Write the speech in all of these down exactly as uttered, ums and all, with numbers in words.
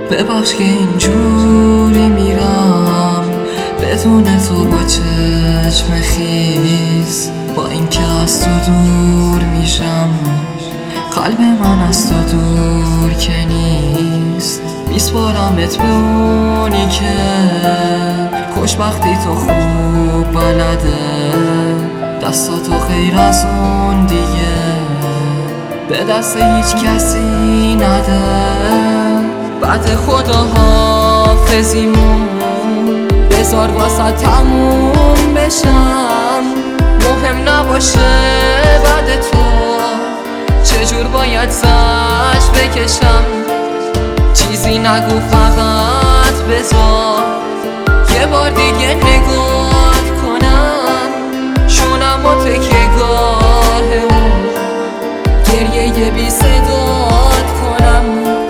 ببخش که اینجوری میرم بدون تو با چشم خیز، با اینکه از تو دور میشم قلب من از تو دور که نیست. میسپارمت به اونی که خوشبختی تو خوب بلده، دستاتو خیر از اون دیگه به دست هیچ کسی نده. بعد خدا حافظیمون بذار واسه تموم بشم، مهم نباشه بعد تو چجور باید زج بکشم. چیزی نگو فقط بذار یه بار دیگه نگاه کنم، شونم و تکیه گاه اون گریه بی صدات کنم.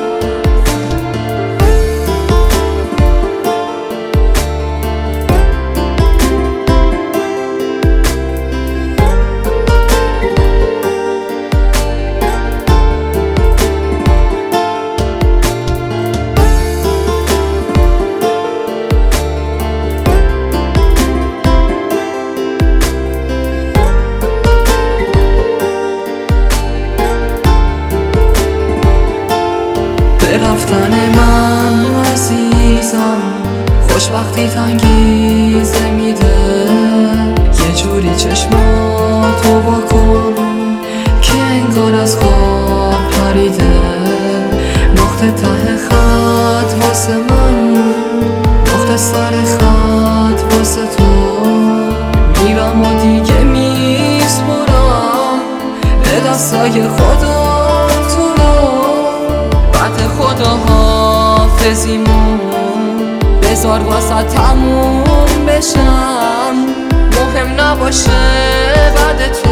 رفتن من عزیزم خوشبختی تنگیزه میده، یه جوری چشماتو واکن که انگار از خواب پریده. نقطه ته خط واسه من، نقطه سر خط واسه تو، میرم و دیگه میسپرم به دستای خدا تو رو. بعد خدا حافظیمون بذار واسه تموم بشم، مهم نباشه بعد تو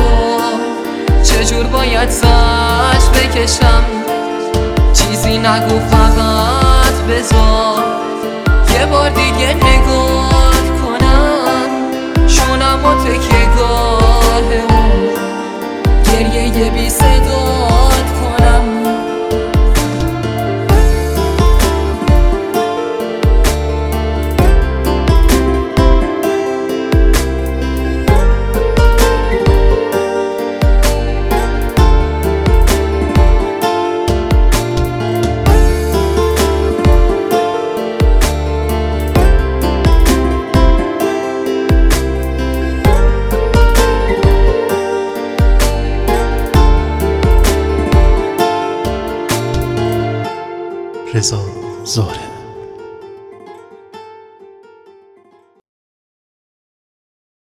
چجور باید زج بکشم. چیزی نگو فقط بذار یه بار دیگه نگاه کنم، شونم و تکیه گاه اون گریه بی صدات کنم. رضا زاهره.